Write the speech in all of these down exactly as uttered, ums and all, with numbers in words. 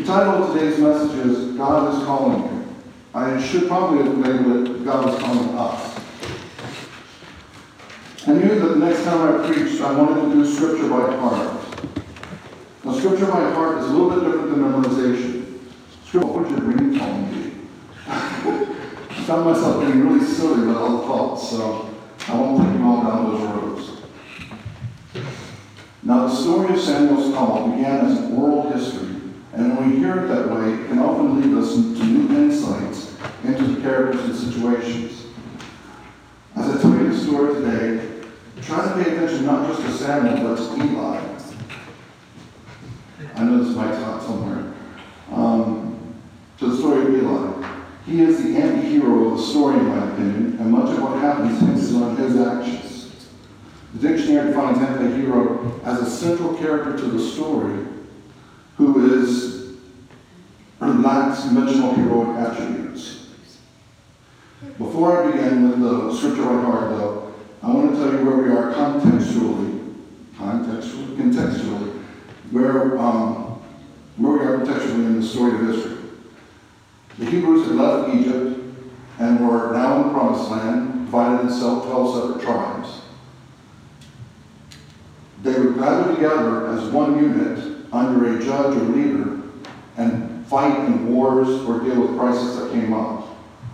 The title of today's message is God is Calling You. I should probably have labeled it God is Calling Us. I knew that the next time I preached, I wanted to do Scripture by heart. Now, Scripture by heart is a little bit different than memorization. Scripture, what would your ringtone be? I found myself getting really silly with all the thoughts, so I won't take you all down those roads. Now, the story of Samuel's call began as an oral history, and when we hear it that way, it can often lead us to new insights into the characters and situations. As I tell you the story today, try to pay attention not just to Samuel, but to Eli. I know this mic's out somewhere. Um, to the story of Eli. He is the anti-hero of the story, in my opinion, and much of what happens hinges on his actions. The dictionary defines anti-hero as a central character to the story who is or lacks conventional heroic attributes. Before I begin with the scripture by heart, though, I want to tell you where we are contextually, contextually, contextually, where um, where we are contextually in the story of Israel. The Hebrews had left Egypt and were now in the Promised Land, divided into twelve separate tribes. They would gather together as one unit under a judge or leader and fight in wars or deal with crises that came up.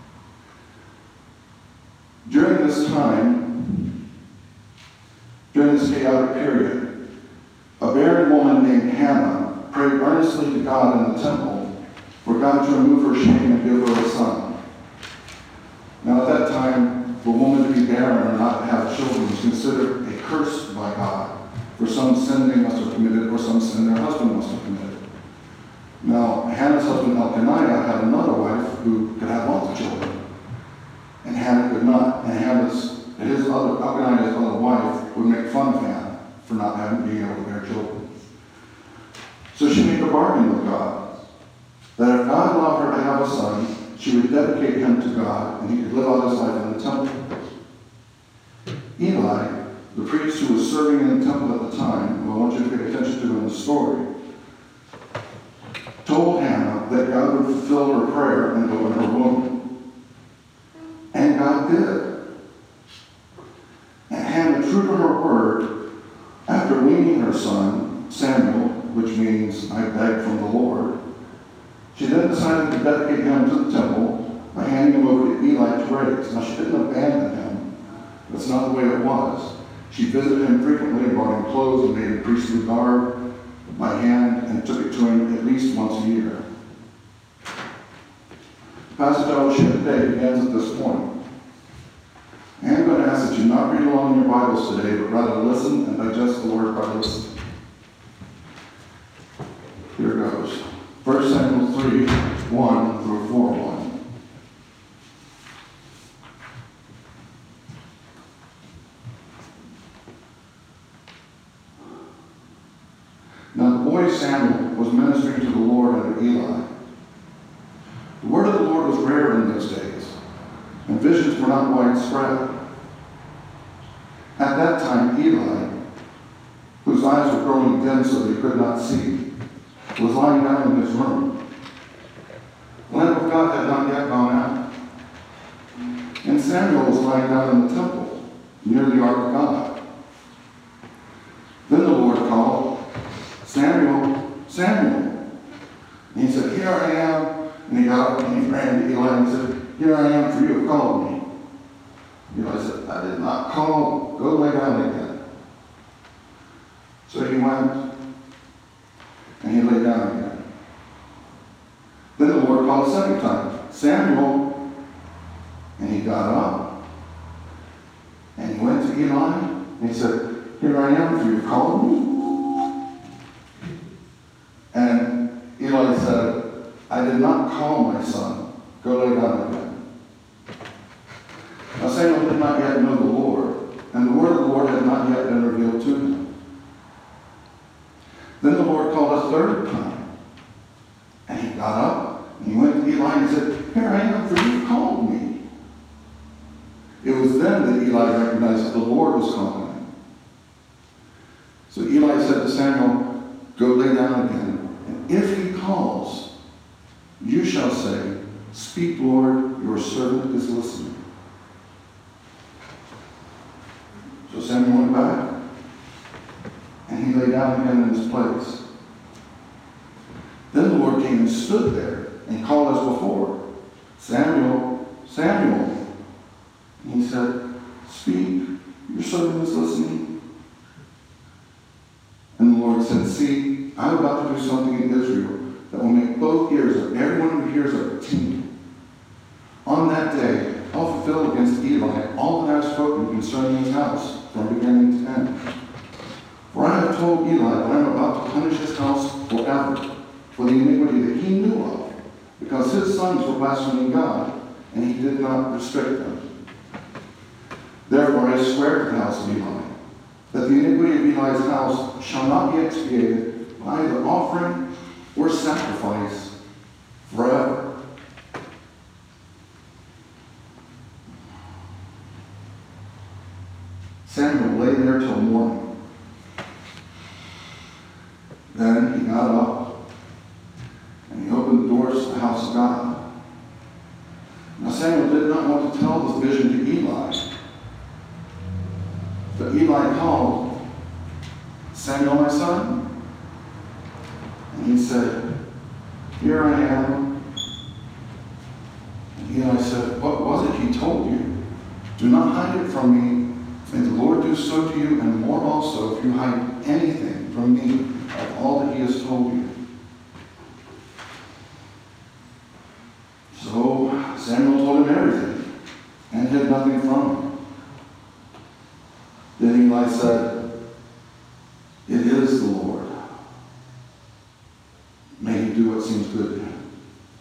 During this time, during this chaotic period, a barren woman named Hannah prayed earnestly to God in the temple for God to remove her shame and give her a son. Now at that time, for a woman to be barren or not to have children was considered a curse by God for some sin they must have committed or some sin their husband must have committed. Now, Hannah's husband Elkanah had another wife who could have lots of children. And Hannah could not, and Hannah's, and his other, Elkanah's other wife would make fun of Hannah for not having, being able to bear children. So she made a bargain with God, that if God allowed her to have a son, she would dedicate him to God, and he could live out his life in the temple. Eli, the priest who was serving in the temple at the time, who I want you to pay attention to in the story, told Hannah that God would fulfill her prayer and open her womb. And God did. And Hannah, true to her word, after weaning her son, Samuel, which means I beg from the Lord, she then decided to dedicate him to the temple by handing him over to Eli to raise. Now, she didn't abandon him. That's not the way it was. She visited him frequently, brought him clothes, and made a priestly garb by hand, and took it to him at least once a year. The passage I will share today begins at this point. I am going to ask that you not read along in your Bibles today, but rather listen and digest the word by listening. Here goes. First Samuel three, one through four, one. Now the boy Samuel was ministering to the Lord under Eli. The word of the Lord was rare in those days, and visions were not widespread. At that time, Eli, whose eyes were growing dim so that he could not see, was lying down in his room. The lamp of God had not yet gone out, and Samuel was lying down in the temple, near the ark of God. Then the Lord called, Samuel, Samuel. And he said, here I am. And he got up and he ran to Eli and said, here I am, for you have called me. Eli said, I did not call. Go lay down again. So he went and he lay down again. Then the Lord called a second time, Samuel. And he got up and he went to Eli and he said, here I am, for you have called me. And Eli said, I did not call my son. Go lay down again. Now Samuel did not yet know the Lord, and the word of the Lord had not yet been revealed to him. Then the Lord called a third time. And he got up, and he went to Eli and said, here I am, for you called me. It was then that Eli recognized that the Lord was calling him. So Eli said to Samuel, go lay down again. if he calls, you shall say, speak, Lord, your servant is listening. So Samuel went back, and he lay down again in his place. Then the Lord came and stood there and called as before, Samuel, Samuel. And he said, speak, your servant is listening. And the Lord said, see, I'm about to do something in Israel that will make both ears of everyone who hears of it tingle. On that day, I'll fulfill against Eli all that I have spoken concerning his house from beginning to end. For I have told Eli that I am about to punish his house forever for the iniquity that he knew of, because his sons were blaspheming God, and he did not restrict them. Therefore I swear to the house of Eli that the iniquity of Eli's house shall not be expiated by either offering or sacrifice forever. Samuel lay there till morning. Then he got up and he opened the doors to the house of God. Now Samuel did not want to tell this vision to Eli. But Eli called, Samuel, my son. And he said, here I am. And Eli said, what was it he told you? Do not hide it from me. May the Lord do so to you, and more also, if you hide anything from me of all that he has told you. So Samuel told him everything, and hid nothing from him. Then Eli said, it is the Lord. May he do what seems good to him.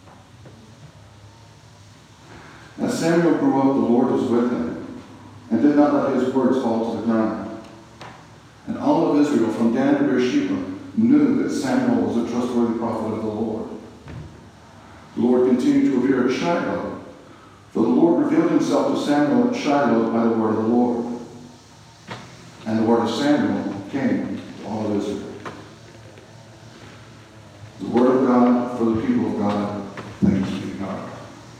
As Samuel grew up, the Lord was with him, and did not let his words fall to the ground. And all of Israel, from Dan to Beersheba, knew that Samuel was a trustworthy prophet of the Lord. The Lord continued to appear at Shiloh, for the Lord revealed himself to Samuel at Shiloh by the word of the Lord. And the word of Samuel came to all of Israel. The word of God for the people of God. Thanks be to God.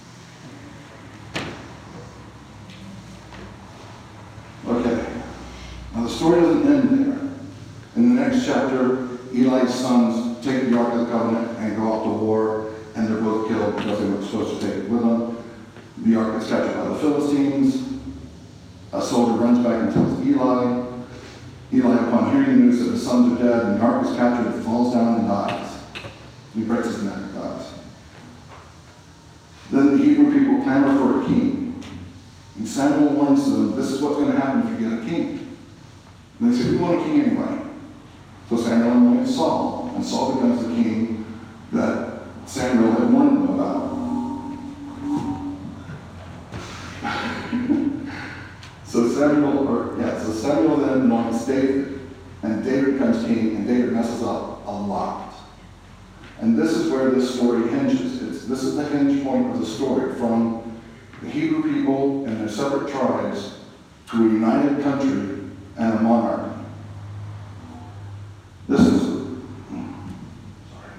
Okay. Now the story doesn't end there. In the next chapter, Eli's sons take the Ark of the Covenant and go out to war, and they're both killed because they weren't supposed to take it with them. The Ark is captured by the Philistines. A soldier runs back and tells Eli. Eli, upon hearing the news that his sons are dead and the Ark is captured, falls down and dies. He breaks his neck and dies. Then the Hebrew people clamor for a king. And Samuel warns them, this is what's going to happen if you get a king. And they say, we want a king anyway. So Samuel anoints Saul, and Saul becomes the king that Samuel had warned them about. so Samuel, or yeah, so Samuel then anoints David, and David becomes king, and David messes up a lot. And this is where this story hinges. It's, this is the hinge point of the story, from the Hebrew people and their separate tribes to a united country and a monarch. This is, sorry.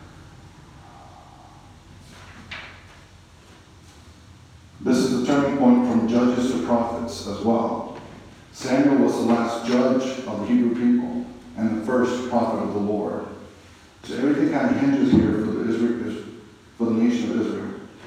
This is the turning point from judges to prophets as well. Samuel was the last judge of the Hebrew people and the first prophet of the Lord. So everything kind of hinges here for the Israel, for the nation of Israel.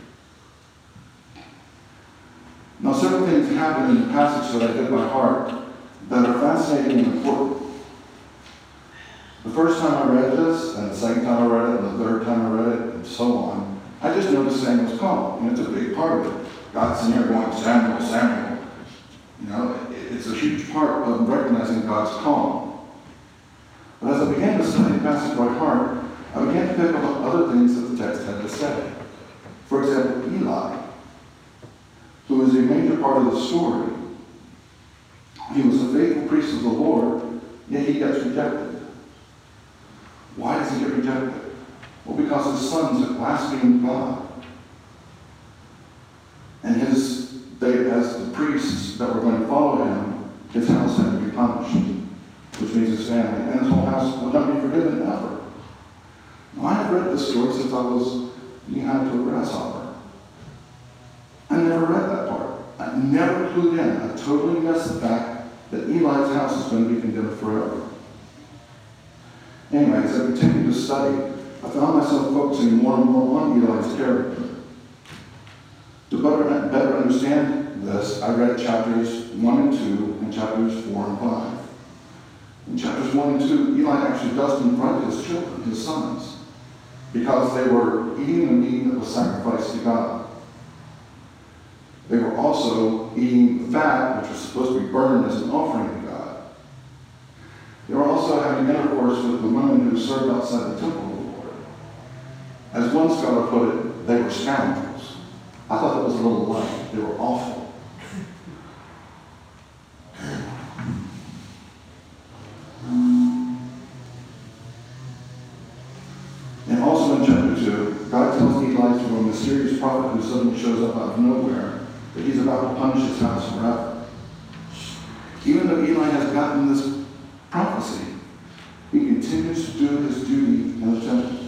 Now, several things happen in the passage that I did by heart that are fascinating and important. The first time I read this, and the second time I read it, and the third time I read it, and so on, I just noticed Samuel's call, and it's a big part of it. God's in here going, Samuel, Samuel. You know, it's a huge part of recognizing God's call. But as I began to study the passage by heart, I began to pick up on other things that the text had to say. For example, Eli, who is a major part of the story. He was a faithful priest of the Lord, yet he gets rejected. Why does he get rejected? Well, because his sons had blasphemed God. And his, they, as the priests that were going to follow him, his house had to be punished, which means his family, and his whole house would not be forgiven ever. Now, I I've read this story since I was behind to a grasshopper. I never read that part. I never clued in. I totally missed the fact that Eli's house is going to be condemned forever. Anyway, as I continued to study, I found myself focusing more and more on Eli's character. To better, better understand this, I read chapters one and two and chapters four and five. In chapters one and two, Eli actually does confront his children, his sons, because they were eating the meat that was sacrificed to God. They were also eating the fat, which was supposed to be burned as an offering to God. They were also having intercourse with the women who served outside the temple of the Lord. As one scholar put it, they were scoundrels. I thought that was a little light. They were awful. And also in chapter two, God tells Eli through a mysterious prophet who suddenly shows up out of nowhere that he's about to punish his house forever. Even though Eli has gotten this prophecy, he continues to do his duty in the temple.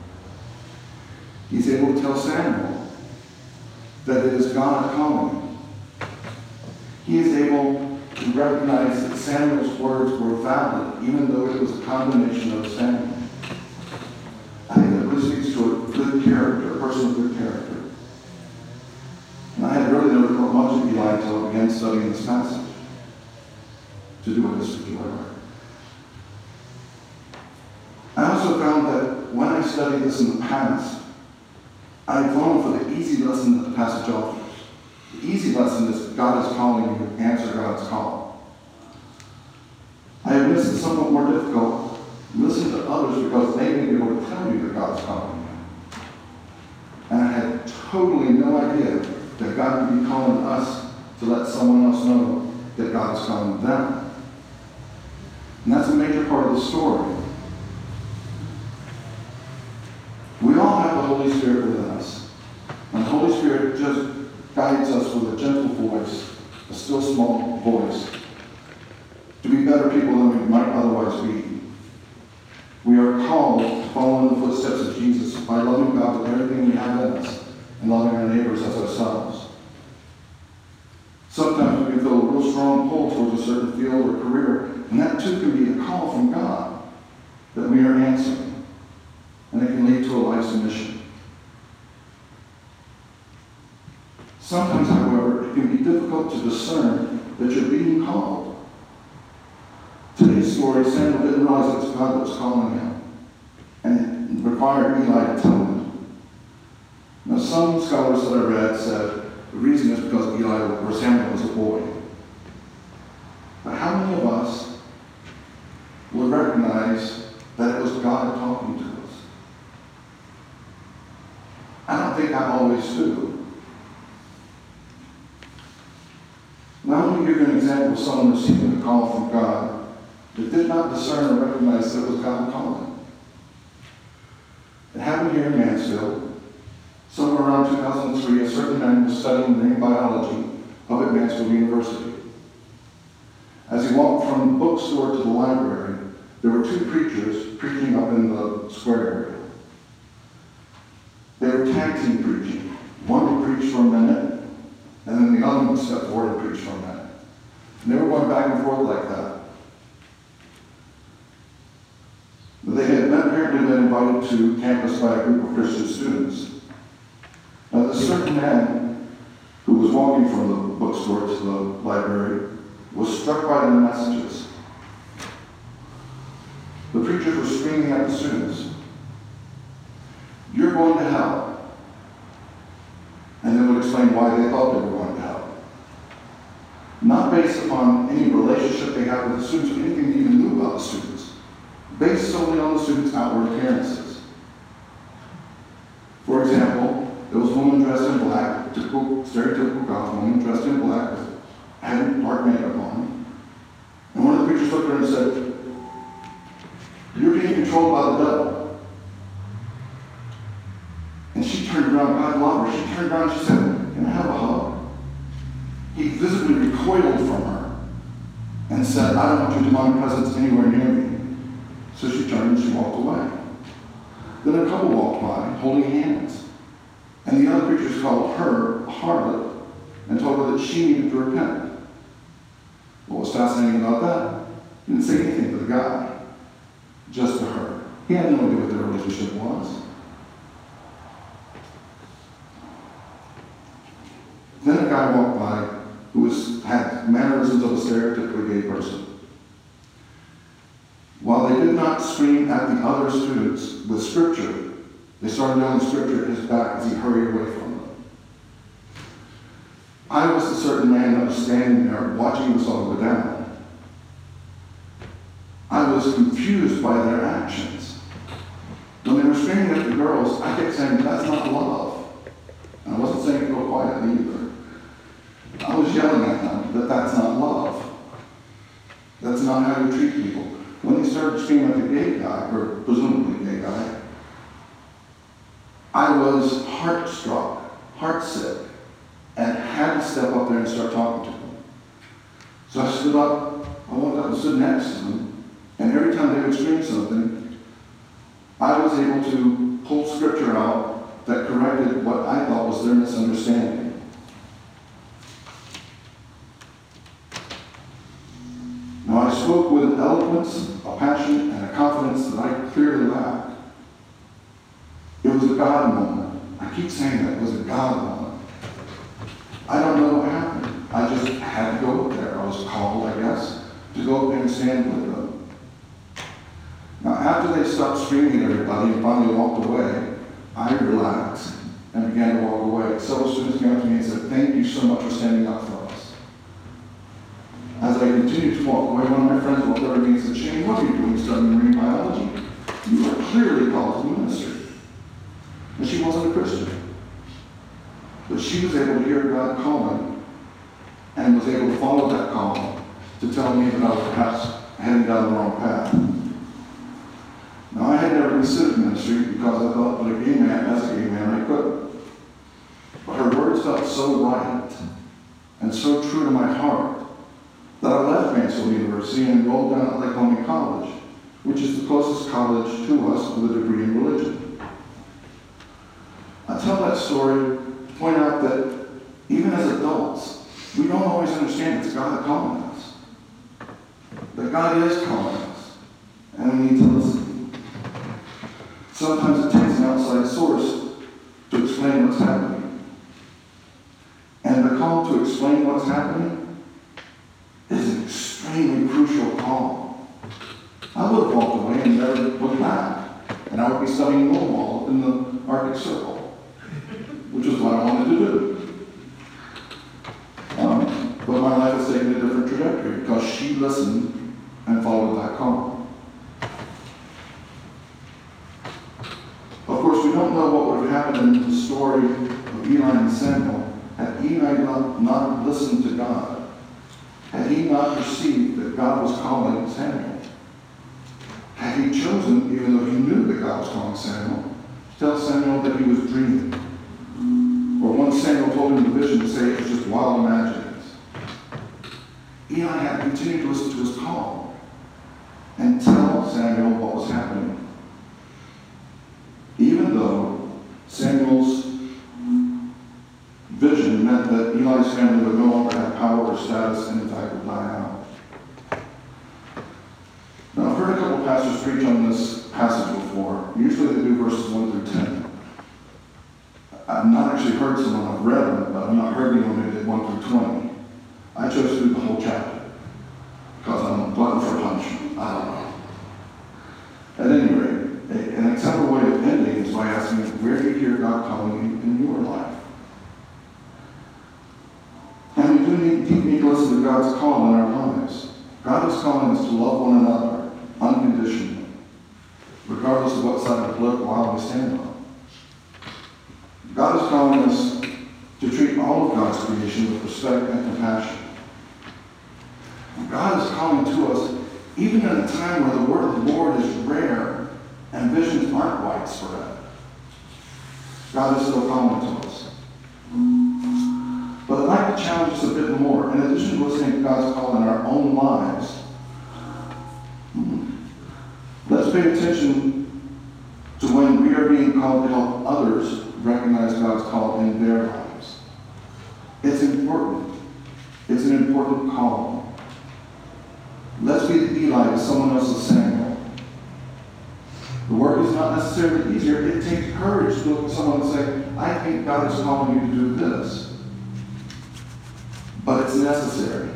He's able to tell Samuel that it is God calling him. He is able to recognize that Samuel's words were valid, even though it was a condemnation of Samuel. I think that really speaks to a good character, a person of good character. And I had really never thought much of Eli until I began studying this passage to do with this particular work. I also found that when I studied this in the past, I had fallen for the easy lesson that the passage offers. The easy lesson is God is calling you to answer God's call. I have missed the somewhat more difficult, listen to others because they may be able to tell you that God's calling you. And I had totally no idea that God would be calling us to let someone else know that God is calling them. And that's a major part of the story. We all have the Holy Spirit within us. And the Holy Spirit just guides us with a gentle voice, a still small voice, to be better people than we might otherwise be. We are called to follow in the footsteps of Jesus by loving God with everything we have in us and loving our neighbors as ourselves. Sometimes we can feel a real strong pull towards a certain field or career, and that too can be a call from God that we are answering, and it can lead to a life's mission. Sometimes, however, it can be difficult to discern that you're being called. Today's story, Samuel didn't realize it was God that was calling him, and it required Eli to tell him. Now, some scholars that I read said the reason is because Eli or Samuel was a boy. But how many of us would recognize that it was God talking to us? I don't think I always do. Now, let me give you an example of someone receiving a call from God that did not discern or recognize that it was God calling. It happened here in Mansfield. Somewhere around two thousand three, a certain man was studying marine biology up at Mansfield University. As he walked from the bookstore to the library, there were two preachers preaching up in the square area. They were tag team preaching. One would preach for a minute, and then the other one would step forward and preach for a minute. And they were going back and forth like that. They had apparently been invited to campus by a group of Christian students. Now, this certain man who was walking from the bookstore to the library was struck by the messages. The preachers were screaming at the students, "You're going to hell." And they would explain why they thought they were going to hell. Not based upon any relationship they had with the students or anything they even knew about the students. Based solely on the students' outward appearances. For example, there was a woman dressed in black, typical, stereotypical goth woman dressed in black, had dark makeup on. And one of the preachers looked at her and said, "You're being controlled by the devil." And she turned around, God loved her. She turned around and she said, "Can I have a hug?" He visibly recoiled from her and said, "I don't want your demonic presence anywhere near me." So she turned and she walked away. Then a couple walked by, holding hands. And the other preachers called her a harlot and told her that she needed to repent. What was fascinating about that? He didn't say anything to the guy, just to her. He had no idea what their relationship was. Then a guy walked by who was, had mannerisms of a stereotypically gay person. While they did not scream at the other students with scripture, they started yelling scripture at his back as he hurried away from them. I was the certain man that was standing there watching this all go down. I was confused by their actions. When they were screaming at the girls, I kept saying, that's not love. And I wasn't saying it real quietly either. I was yelling at them that that's not love. That's not how you treat people. When they started screaming at the gay guy, or presumably gay guy, I was heart-struck, heart-sick, and had to step up there and start talking to them. So I stood up, I walked up and stood next to them, and every time they would scream something, I was able to pull scripture out that corrected what I thought was their misunderstanding. Now I spoke with an eloquence, a passion, and a confidence that I clearly lacked. It was a God moment. I keep saying that it was a God moment. I don't know what happened. I just had to go up there. I was called, I guess, to go up there and stand with them. Now after they stopped screaming at everybody and finally walked away, I relaxed and began to walk away. Several students came up to me and said, thank you so much for standing up for us. As I continued to walk away, one of my friends walked over to me and said, Shane, what are you doing studying marine biology? You are clearly called to ministry. And she wasn't a Christian. But she was able to hear God calling and was able to follow that call to tell me that I was perhaps heading down the wrong path. Now, I had never considered ministry because I thought that a gay man, as a gay man, I could. But her words felt so right and so true to my heart that I left Mansfield University and enrolled down at Lycoming College, which is the closest college to us with a degree in religion. I tell that story to point out that even as adults, we don't always understand it's God calling us. That God is calling us, and we need to listen. Sometimes it takes an outside source to explain what's happening. And the call to explain what's happening is an extremely crucial call. I would have walked away and never looked back, and I would be studying Millwall up in the Arctic Circle, which is what I wanted to do. Um, but my life has taken a different trajectory because she listened and followed that call. Of course, we don't know what would have happened in the story of Eli and Samuel had Eli not, not listened to God, had he not perceived that God was calling Samuel, had he chosen, even though he knew that God was calling Samuel, to tell Samuel that he was dreaming. Or once Samuel told him the vision to say it was just wild imaginings. Eli had to continue to listen to his call and tell Samuel what was happening. Even though Samuel's vision meant that Eli's family would no longer have power or status and in fact would die out. Now I've heard a couple pastors preach on this passage before. Usually they do verses one through ten. I've not actually heard someone, I've read them, but I've not heard anyone who did one through twenty. I chose to do the whole chapter because I'm a glutton for punishment. I don't know. At any rate, an acceptable way of ending is by asking, where do you hear God calling you in your life? And we do need, need to listen to God's call in our lives. God is calling us to love one another unconditionally, regardless of what side of the political aisle we stand on. God is calling us to treat all of God's creation with respect and compassion. God is calling to us, even in a time where the word of the Lord is rare and visions aren't widespread. God is still calling to us. But I'd like to challenge us a bit more. In addition to listening to God's call in our own lives, let's pay attention to when we are God's call in their lives. It's important. It's an important call. Let's be the Eli to someone else's Samuel. The work is not necessarily easier. It takes courage to look at someone and say, I think God is calling you to do this. But it's necessary.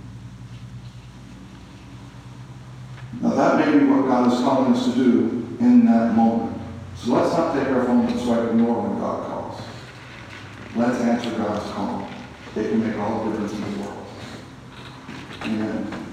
Now that may be what God is calling us to do in that moment. So let's not take our phone and swipe ignore when God calls. Let's answer God's call. It can make all the difference in the world. Amen.